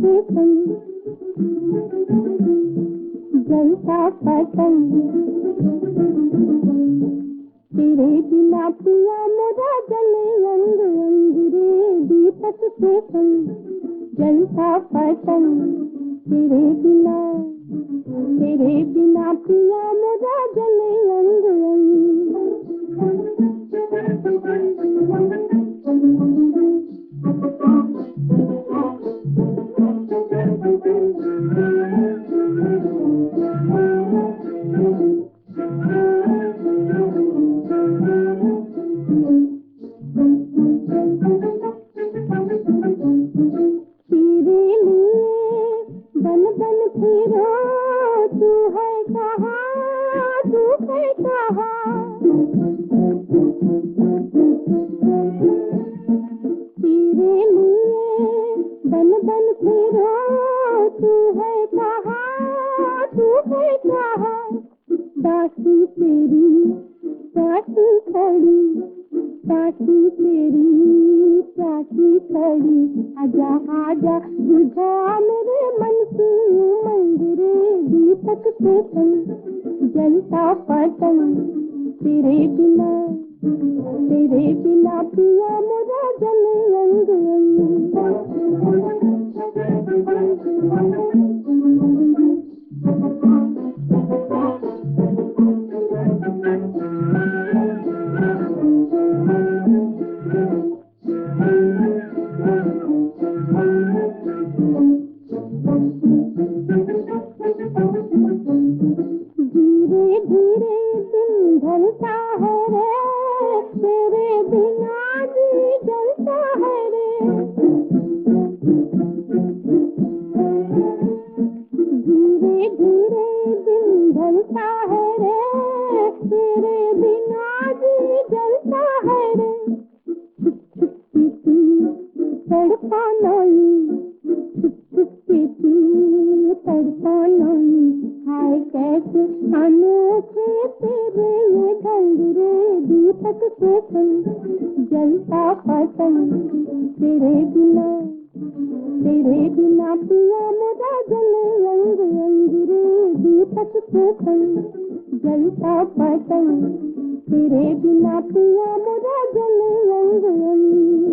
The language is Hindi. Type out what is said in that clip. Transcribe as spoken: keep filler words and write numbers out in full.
के संग जलता पतंग। तेरे बिना पिया मेरा जले अंग अंग रे, दीपक के संग जलता पतंग। तेरे बिना तेरे बिना पिया मेरा जले अंग अंग। तेरे लिए बन बन फिरो, तू है कहाँ तू है कहाँ। तेरे लिए बन बन फिरो, तू है कहाँ तू है कहाँ। दासी तेरी दासी खड़ी, दासी तेरी दासी खड़ी। आजा आजा बुझा मेरे मन की उमंग रे, दीपक के संग जलता पतंग। तेरे बिना तेरे बिना पिया मेरा जले अंग अंग। धीरे धीरे दिन ढलता है रे, तेरे बिना जी जलता है रे। धीरे धीरे दिन ढलता है रे, तेरे बिना जी जलता है रे। छुप छुप के तू तड़पा नहीं, छुप छुप के तू तड़पा नहीं। हाय कैसे अनोखे तेरे ये ढंग रे, दीपक के संग जलता पतंग। तेरे बिना तेरे बिना पिया मेरा जले अंग अंग रे, दीपक के संग जलता पतंग। तेरे बिना पिया मेरा जले अंग अंग।